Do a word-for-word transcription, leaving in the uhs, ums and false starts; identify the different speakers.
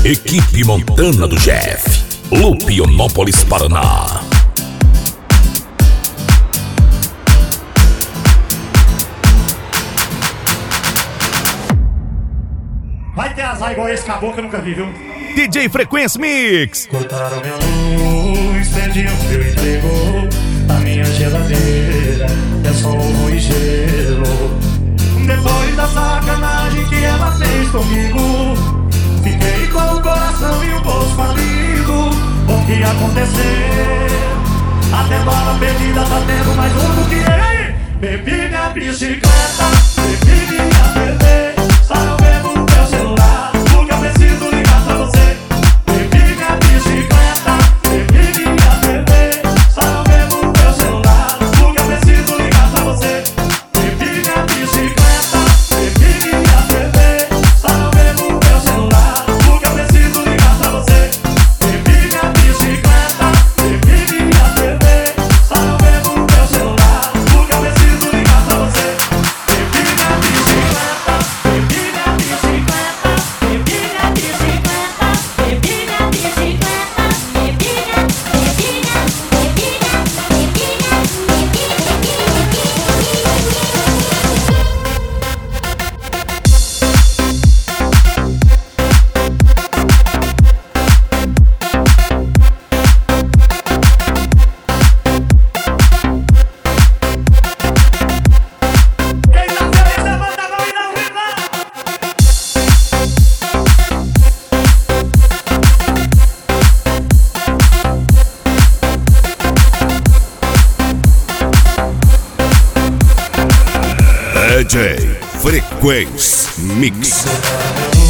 Speaker 1: Equipe Montana do Jeff, Lupionópolis, Paraná.
Speaker 2: Vai ter azar igual esse caboclo que eu nunca vi, viu?
Speaker 1: D J Frequência Mix.
Speaker 2: Cortaram minha luz, perdi o fio e pegou a minha geladeira. É só ovo e gelo. Depois da sacanagem que ela fez comigo, fiquei com o coração e o bolso falido. O que aconteceu? Até bala perdida tá tendo mais um do que ele. Bebi minha bicicleta, bebi minha T V. Só não bebo no meu celular, porque eu preciso ligar pra você. Bebi minha bicicleta, bebi minha T V. Só não bebo no meu celular, porque eu preciso ligar pra você. Bebi minha bicicleta, bebi minha T V. Só não bebo no meu celular, porque eu preciso ligar pra você. Bebi minha bicicleta, bebi minha T V. Só não bebo no meu celular, porque eu preciso ligar pra você. Bebi minha bicicleta, bebi minha bicicleta, bebi minha bicicleta, bebi minha bicicleta, bebi minha, bebi minha, bebi minha, quem tá feliz levanta a mão e não reclama.
Speaker 1: D J Frequência Mix.